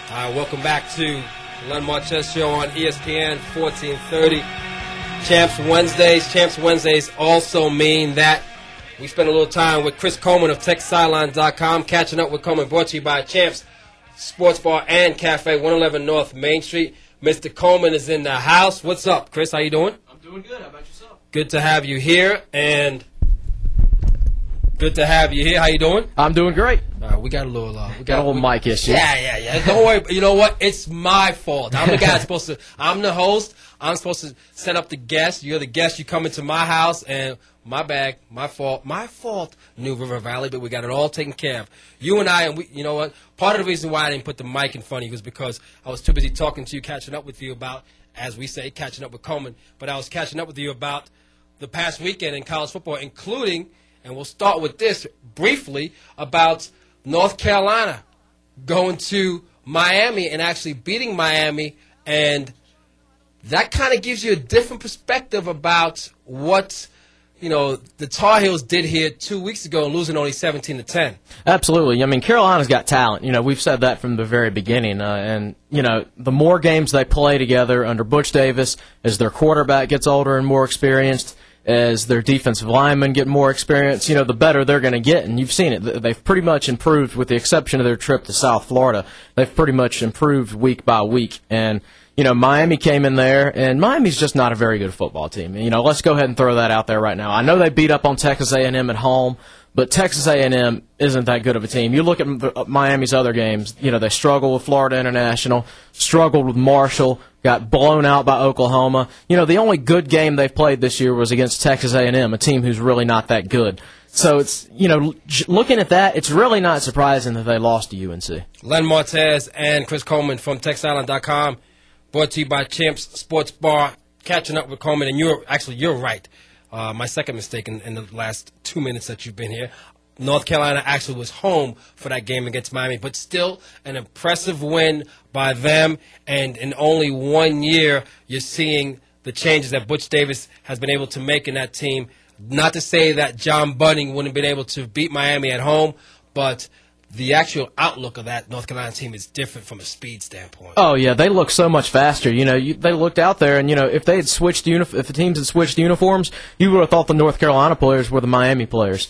Welcome back to Len Marchez Show on ESPN 1430. Champs Wednesdays. Champs Wednesdays also mean that we spend a little time with Chris Coleman of TexSideline.com, catching up with Coleman, brought to you by Champs Sports Bar and Cafe, 111 North Main Street. Mr. Coleman is in the house. What's up, Chris? How you doing? I'm doing good. How about yourself? Good to have you here, and good to have you here. How you doing? I'm doing great. We got a little, Got a little mic issue. Yeah. Don't worry. You know what? It's my fault. I'm the guy that's supposed to. I'm the host. I'm supposed to set up the guest. You're the guest. You come into my house, and my bag, my fault. New River Valley, but we got it all taken care of. You and I, and we. You know what? Part of the reason why I didn't put the mic in front of you was because I was too busy talking to you, catching up with you about, as we say, catching up with Coleman. But I was catching up with you about the past weekend in college football, including, and we'll start with this briefly, about North Carolina going to Miami and actually beating Miami, and that kind of gives you a different perspective about what, the Tar Heels did here 2 weeks ago, losing only 17-10. Absolutely. I mean, Carolina's got talent. We've said that from the very beginning. And the more games they play together under Butch Davis, as their quarterback gets older and more experienced, as their defensive linemen get more experience, the better they're going to get. And you've seen it. They've pretty much improved, with the exception of their trip to South Florida. They've pretty much improved week by week. And, Miami came in there, and Miami's just not a very good football team. Let's go ahead and throw that out there right now. I know they beat up on Texas A&M at home, but Texas A&M isn't that good of a team. You look at Miami's other games, they struggled with Florida International, struggled with Marshall, got blown out by Oklahoma. The only good game they've played this year was against Texas A&M, a team who's really not that good. So it's, looking at that, it's really not surprising that they lost to UNC. Len Martez and Chris Coleman from TexSideline.com, brought to you by Champs Sports Bar, catching up with Coleman. And you're right. My second mistake in the last 2 minutes that you've been here. North Carolina actually was home for that game against Miami, but still an impressive win by them. And in only 1 year, you're seeing the changes that Butch Davis has been able to make in that team. Not to say that John Bunning wouldn't have been able to beat Miami at home, but the actual outlook of that North Carolina team is different from a speed standpoint. Oh yeah, they look so much faster. They looked out there, and if they had switched if the teams had switched uniforms, you would have thought the North Carolina players were the Miami players.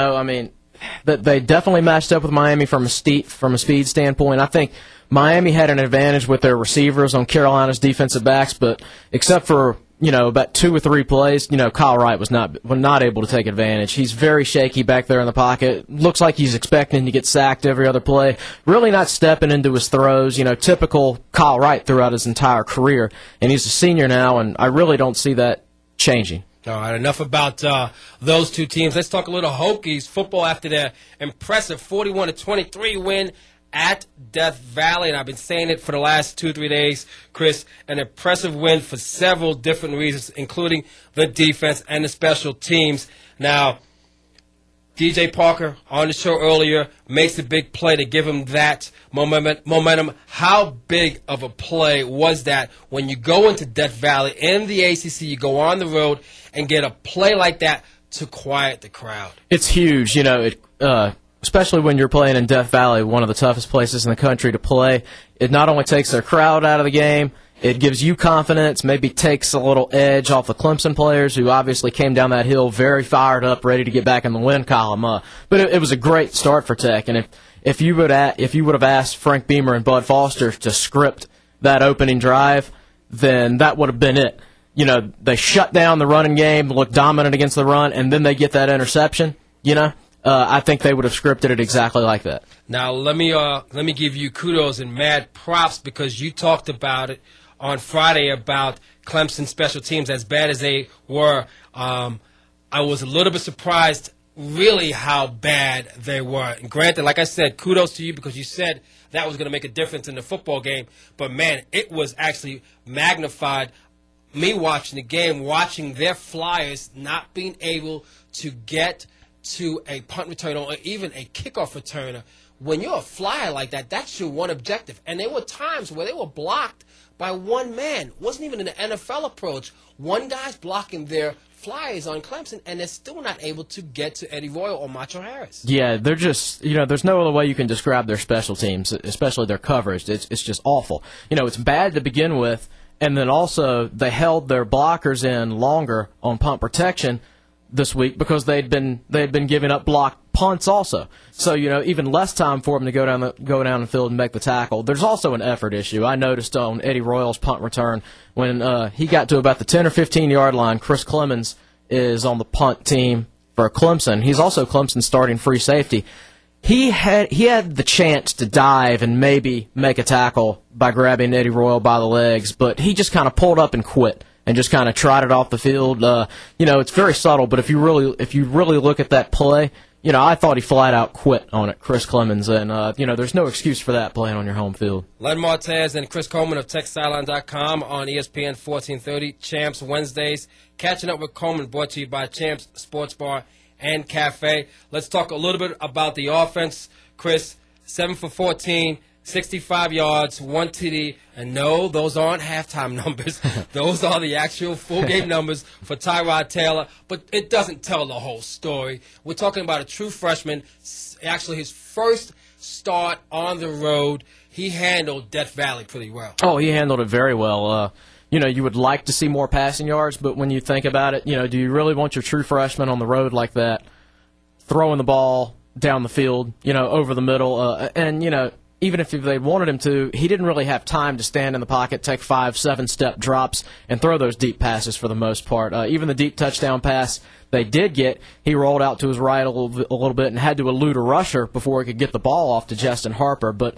That they definitely matched up with Miami from a speed standpoint. I think Miami had an advantage with their receivers on Carolina's defensive backs, but except for about 2 or 3 plays, Kyle Wright was not able to take advantage. He's very shaky back there in the pocket. Looks like he's expecting to get sacked every other play. Really not stepping into his throws. Typical Kyle Wright throughout his entire career. And he's a senior now, and I really don't see that changing. All right, enough about those two teams. Let's talk a little Hokies football after their impressive 41-23 win at Death Valley, and I've been saying it for the last 2-3 days, Chris. An impressive win for several different reasons, including the defense and the special teams. Now, DJ Parker on the show earlier makes a big play to give him that momentum. How big of a play was that when you go into Death Valley in the ACC, you go on the road and get a play like that to quiet the crowd? It's huge, especially when you're playing in Death Valley, one of the toughest places in the country to play. It not only takes their crowd out of the game, it gives you confidence, maybe takes a little edge off the Clemson players, who obviously came down that hill very fired up, ready to get back in the win column. But it was a great start for Tech, and if you would have asked Frank Beamer and Bud Foster to script that opening drive, then that would have been it. They shut down the running game, looked dominant against the run, and then they get that interception, I think they would have scripted it exactly like that. Now, let me give you kudos and mad props, because you talked about it on Friday about Clemson special teams, as bad as they were. I was a little bit surprised, really, how bad they were. And granted, like I said, kudos to you, because you said that was going to make a difference in the football game. But, man, it was actually magnified. Me watching the game, watching their flyers not being able to get to a punt returner or even a kickoff returner. When you're a flyer like that, that's your one objective. And there were times where they were blocked by one man. It wasn't even an NFL approach. One guy's blocking their flyers on Clemson, and they're still not able to get to Eddie Royal or Macho Harris. Yeah, they're just, there's no other way you can describe their special teams, especially their coverage. It's just awful. It's bad to begin with, and then also they held their blockers in longer on punt protection this week because they had been giving up blocked punts also. So even less time for them to go down the field and make the tackle. There's also an effort issue. I noticed on Eddie Royal's punt return when he got to about the 10 or 15 yard line. Chris Clemens is on the punt team for Clemson. He's also Clemson's starting free safety. He had the chance to dive and maybe make a tackle by grabbing Eddie Royal by the legs, but he just kind of pulled up and quit and just kind of trotted off the field. It's very subtle, but if you really look at that play, I thought he flat out quit on it, Chris Clemens, and there's no excuse for that playing on your home field. Len Martez and Chris Coleman of TexSideline.com on ESPN 1430, Champs Wednesdays. Catching up with Coleman, brought to you by Champs Sports Bar and Cafe. Let's talk a little bit about the offense. Chris, 7 for 14, 65 yards, 1 TD, and no, those aren't halftime numbers. Those are the actual full game numbers for Tyrod Taylor, but it doesn't tell the whole story. We're talking about a true freshman, actually his first start on the road. He handled Death Valley pretty well. Oh, he handled it very well. You would like to see more passing yards, but when you think about it, do you really want your true freshman on the road like that, throwing the ball down the field, over the middle, even if they wanted him to, he didn't really have time to stand in the pocket, take 5-7 step drops, and throw those deep passes for the most part. Even the deep touchdown pass they did get, he rolled out to his right a little bit and had to elude a rusher before he could get the ball off to Justin Harper. But,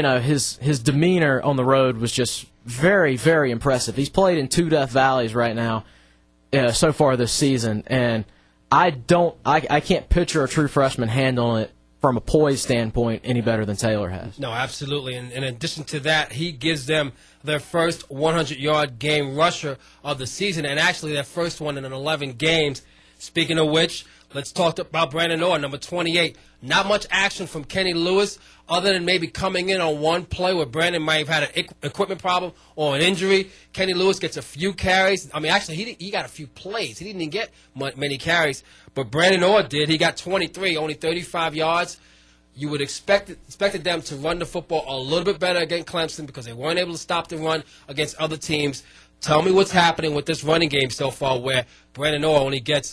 his demeanor on the road was just very, very impressive. He's played in 2 Death Valleys right now so far this season, and I can't picture a true freshman handling it from a poise standpoint any better than Taylor has. No, absolutely. And in addition to that, he gives them their first 100-yard game rusher of the season, and actually their first one in 11 games. Speaking of which, let's talk about Brandon Orr, number 28. Not much action from Kenny Lewis other than maybe coming in on one play where Brandon might have had an equipment problem or an injury. Kenny Lewis gets a few carries. I mean, actually, he got a few plays. He didn't even get many carries, but Brandon Orr did. He got 23, only 35 yards. You would expected them to run the football a little bit better against Clemson because they weren't able to stop the run against other teams. Tell me what's happening with this running game so far where Brandon Orr only gets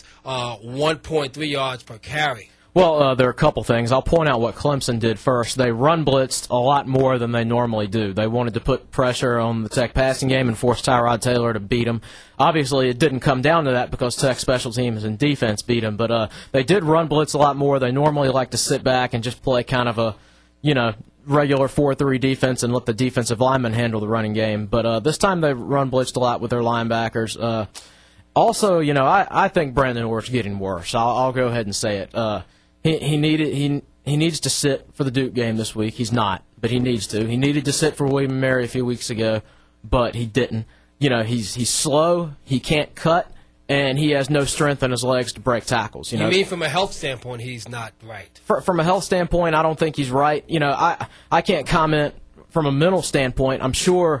1.3 yards per carry. Well, there are a couple things. I'll point out what Clemson did first. They run blitzed a lot more than they normally do. They wanted to put pressure on the Tech passing game and force Tyrod Taylor to beat them. Obviously, it didn't come down to that because Tech special teams and defense beat them, but they did run blitz a lot more. They normally like to sit back and just play kind of a, regular 4-3 defense and let the defensive linemen handle the running game. But this time they run blitzed a lot with their linebackers. Also, I think Brandon Orr's getting worse. I'll go ahead and say it. He needs to sit for the Duke game this week. He's not, but he needs to. He needed to sit for William & Mary a few weeks ago, but he didn't. He's slow, he can't cut, and he has no strength in his legs to break tackles. You mean from a health standpoint he's not right? From a health standpoint, I don't think he's right. I can't comment from a mental standpoint. I'm sure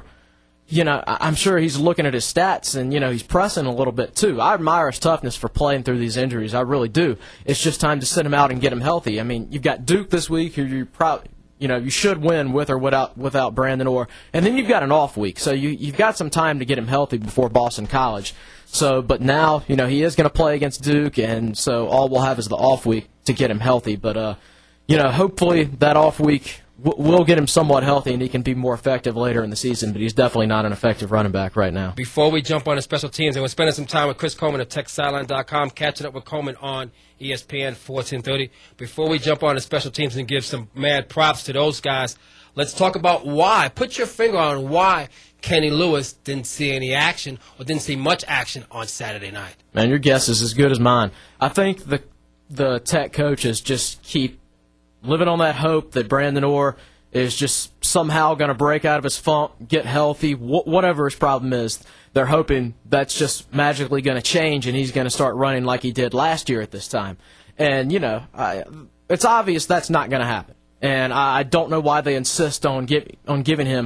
he's looking at his stats and, he's pressing a little bit too. I admire his toughness for playing through these injuries. I really do. It's just time to sit him out and get him healthy. I mean, you've got Duke this week who you should win with or without Brandon Orr. And then you've got an off week. So you've got some time to get him healthy before Boston College. So, but now, he is going to play against Duke, and so all we'll have is the off week to get him healthy. But, hopefully that off week will get him somewhat healthy and he can be more effective later in the season, but he's definitely not an effective running back right now. Before we jump on to special teams, and we're spending some time with Chris Coleman of TexSideline.com, catching up with Coleman on ESPN 1430. Before we jump on to special teams and give some mad props to those guys, let's talk about why. Put your finger on why Kenny Lewis didn't see any action or didn't see much action on Saturday night. Man, your guess is as good as mine. I think the Tech coaches just keep living on that hope that Brandon Orr is just somehow going to break out of his funk, get healthy, whatever his problem is. They're hoping that's just magically going to change and he's going to start running like he did last year at this time. And, it's obvious that's not going to happen. And I don't know why they insist on giving him,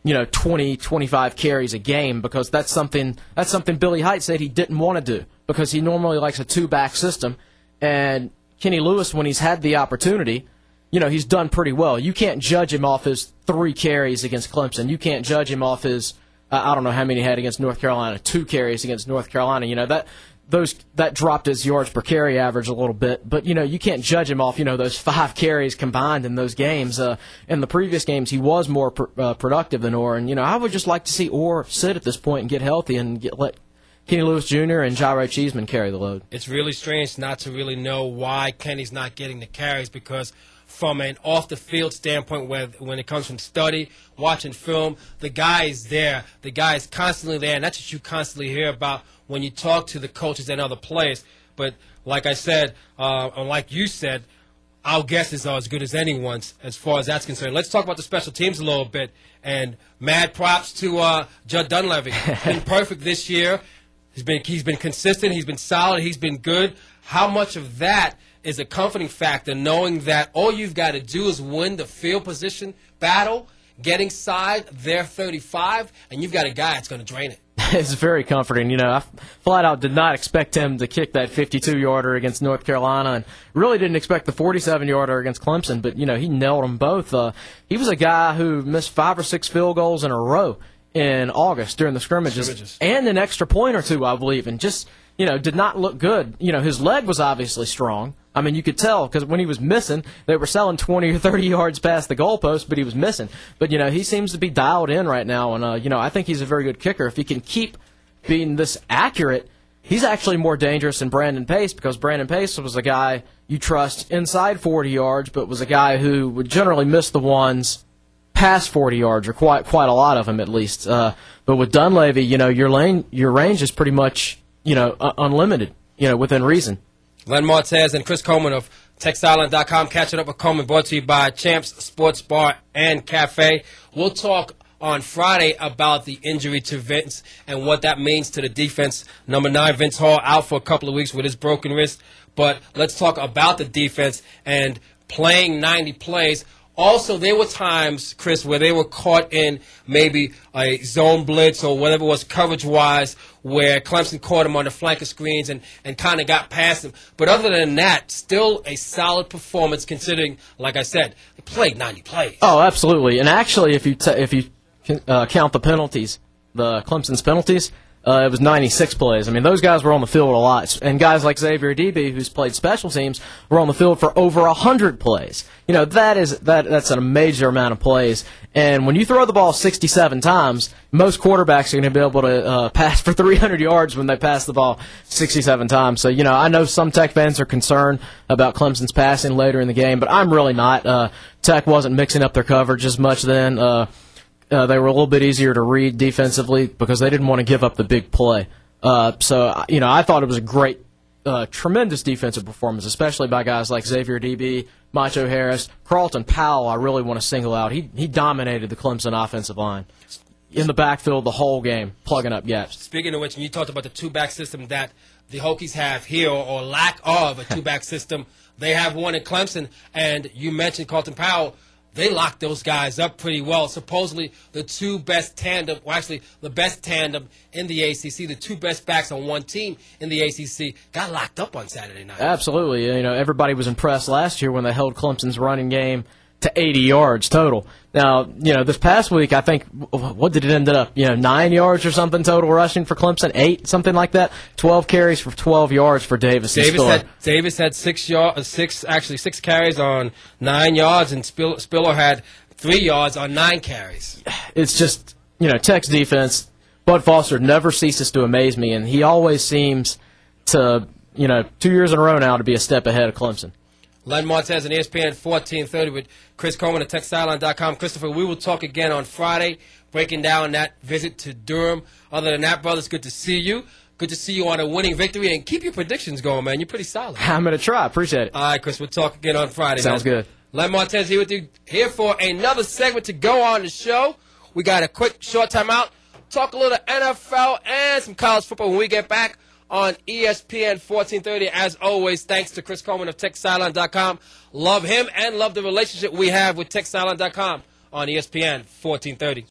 20, 25 carries a game, because that's something Billy Height said he didn't want to do, because he normally likes a two-back system. And Kenny Lewis, when he's had the opportunity, he's done pretty well. You can't judge him off his 3 carries against Clemson. You can't judge him off his, I don't know how many he had against North Carolina, 2 carries against North Carolina. That dropped his yards per carry average a little bit. But, you can't judge him off, those 5 carries combined in those games. In the previous games, he was more productive than Orr. And, I would just like to see Orr sit at this point and get healthy and let Kenny Lewis Jr. and Jairo Cheeseman carry the load. It's really strange not to really know why Kenny's not getting the carries, because from an off-the-field standpoint, when it comes from study, watching film, the guy is there. The guy is constantly there, and that's what you constantly hear about when you talk to the coaches and other players. But like I said, and like you said, our guesses are as good as anyone's as far as that's concerned. Let's talk about the special teams a little bit. And mad props to Judd Dunleavy. Been perfect this year. He's been consistent. He's been solid. He's been good. How much of that is a comforting factor, knowing that all you've got to do is win the field position battle, get inside their 35, and you've got a guy that's going to drain it. It's very comforting. I flat out did not expect him to kick that 52-yarder against North Carolina, and really didn't expect the 47-yarder against Clemson, but, he nailed them both. He was a guy who missed 5 or 6 field goals in a row in August during the scrimmages. And an extra point or 2, I believe, and just, did not look good. His leg was obviously strong. I mean, you could tell, because when he was missing, they were selling 20 or 30 yards past the goalpost, but he was missing. But, he seems to be dialed in right now, and, I think he's a very good kicker. If he can keep being this accurate, he's actually more dangerous than Brandon Pace, because Brandon Pace was a guy you trust inside 40 yards, but was a guy who would generally miss the ones past 40 yards, or quite a lot of them at least. But with Dunleavy, your range is pretty much, unlimited, within reason. Len Martez and Chris Coleman of TextIsland.com catching up with Coleman, brought to you by Champs Sports Bar and Cafe. We'll talk on Friday about the injury to Vince and what that means to the defense. Number 9, Vince Hall, out for a couple of weeks with his broken wrist. But let's talk about the defense and playing 90 plays. Also, there were times, Chris, where they were caught in maybe a zone blitz or whatever it was coverage-wise, where Clemson caught them on the flanker screens and kind of got past them. But other than that, still a solid performance considering, like I said, they played 90 plays. Oh, absolutely. And actually, if you count the penalties, the Clemson's penalties, it was 96 plays. I mean, those guys were on the field a lot. And guys like Xavier Debe, who's played special teams, were on the field for over 100 plays. That's a major amount of plays. And when you throw the ball 67 times, most quarterbacks are going to be able to pass for 300 yards when they pass the ball 67 times. So, I know some Tech fans are concerned about Clemson's passing later in the game, but I'm really not. Tech wasn't mixing up their coverage as much then. They were a little bit easier to read defensively because they didn't want to give up the big play. I thought it was a great, tremendous defensive performance, especially by guys like Xavier Debe, Macho Harris. Carlton Powell, I really want to single out. He dominated the Clemson offensive line in the backfield the whole game, plugging up gaps. Speaking of which, when you talked about the two-back system that the Hokies have here, or lack of a two-back system, they have one in Clemson, and you mentioned Carlton Powell. They locked those guys up pretty well. Supposedly the two best tandem, well, actually the best tandem in the ACC, the two best backs on one team in the ACC, got locked up on Saturday night. Absolutely. Everybody was impressed last year when they held Clemson's running game to 80 yards total. Now, this past week, I think, what did it end up? 9 yards or something total rushing for Clemson, 8, something like that. 12 carries for 12 yards for Davis. Davis had 6 carries on 9 yards, and Spiller had 3 yards on 9 carries. It's just, Tech's defense. Bud Foster never ceases to amaze me, and he always seems to, 2 years in a row now, to be a step ahead of Clemson. Len Martez and ESPN 1430 with Chris Coleman at TextIsland.com. Christopher, we will talk again on Friday, breaking down that visit to Durham. Other than that, brothers, good to see you. Good to see you on a winning victory, and keep your predictions going, man. You're pretty solid. I'm going to try. Appreciate it. All right, Chris, we'll talk again on Friday. Sounds good. Len Martez here with you, here for another segment to go on the show. We got a quick, short timeout. Talk a little NFL and some college football when we get back on ESPN 1430. As always, thanks to Chris Coleman of TextIsland.com. Love him and love the relationship we have with TextIsland.com on ESPN 1430.